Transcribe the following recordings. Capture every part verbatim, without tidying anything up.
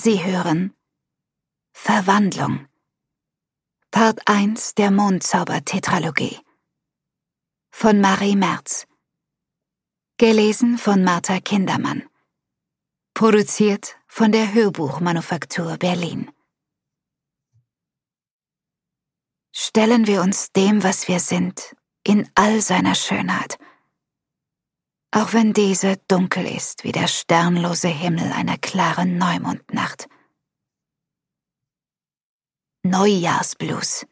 Sie hören Verwandlung. Part eins der Mondzauber-Tetralogie von Marie Merz. Gelesen von Martha Kindermann. Produziert von der Hörbuchmanufaktur Berlin. Stellen wir uns dem, was wir sind, in all seiner Schönheit. Auch wenn diese dunkel ist wie der sternlose Himmel einer klaren Neumondnacht. Neujahrsblues.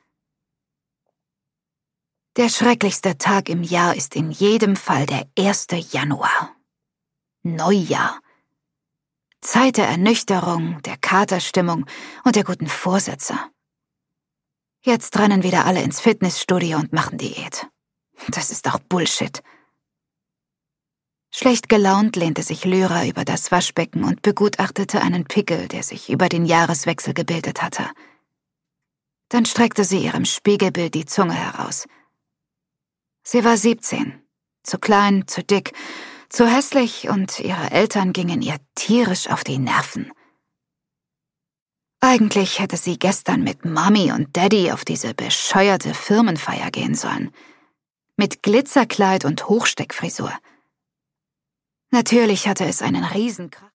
Der schrecklichste Tag im Jahr ist in jedem Fall der erste Januar. Neujahr. Zeit der Ernüchterung, der Katerstimmung und der guten Vorsätze. Jetzt rennen wieder alle ins Fitnessstudio und machen Diät. Das ist doch Bullshit. Schlecht gelaunt lehnte sich Lyra über das Waschbecken und begutachtete einen Pickel, der sich über den Jahreswechsel gebildet hatte. Dann streckte sie ihrem Spiegelbild die Zunge heraus. Sie war siebzehn, zu klein, zu dick, zu hässlich und ihre Eltern gingen ihr tierisch auf die Nerven. Eigentlich hätte sie gestern mit Mami und Daddy auf diese bescheuerte Firmenfeier gehen sollen. Mit Glitzerkleid und Hochsteckfrisur. Natürlich hatte es einen Riesenkrach.